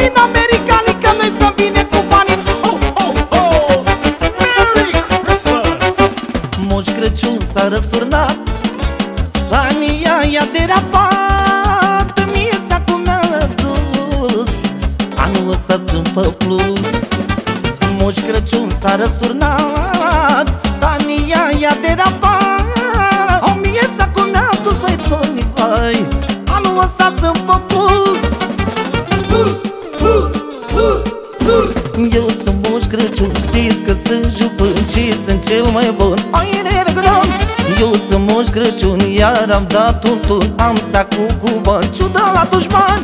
din americani, că noi stăm bine cu banii. Ho, ho, ho! Merry Christmas! Moș Crăciun s-a răsturnat, Sania i-a derapat, mie sacul mi-a adus, anul ăsta sunt pe plus. Moș Crăciun s-a răsturnat, Sania i-a derapat, o mie sacul mi-a adus, vai Toni, vai, anul ăsta sunt pe plus. Eu sunt Moș Crăciun, știți că sunt jupân și sunt cel mai bun. Eu sunt Moș Crăciun, iar am dat un tun, am sacul cu bani, ciudă la dușman.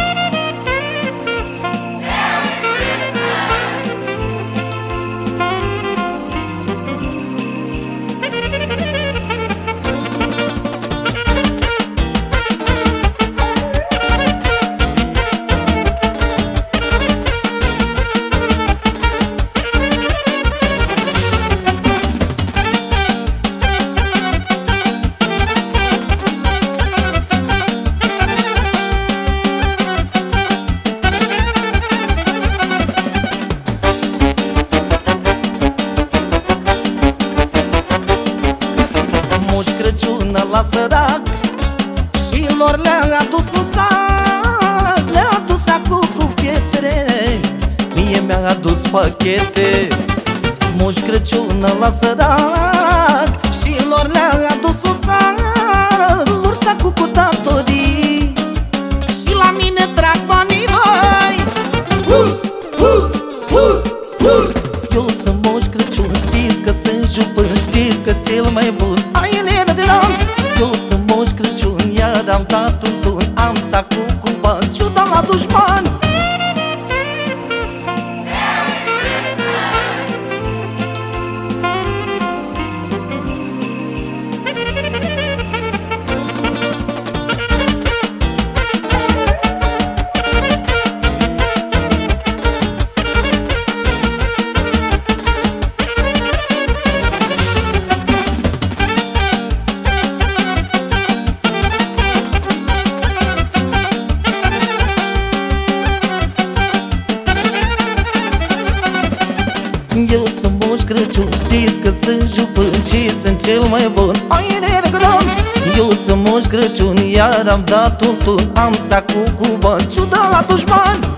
La sărac și lor le-a adus un sac, le-a adus sacul cu pietre, mie mi-a adus pachete. Moș Crăciun la sărac și lor le-a adus un sac, lor sacul cu datorii și la mine trag banii, vai. Eu sunt Moș Crăciun, știți că sunt jupân, știți că-s cel mai bun. Eu sunt Moș Crăciun, iar am dat un tun, am sacul cu bani, ciuda la dușman. Eu sunt Moș Crăciun, știți că sunt jupân și sunt cel mai bun. Eu sunt Moș Crăciun, iar am dat un tun, am sacul cu bani, ciuda la dușman.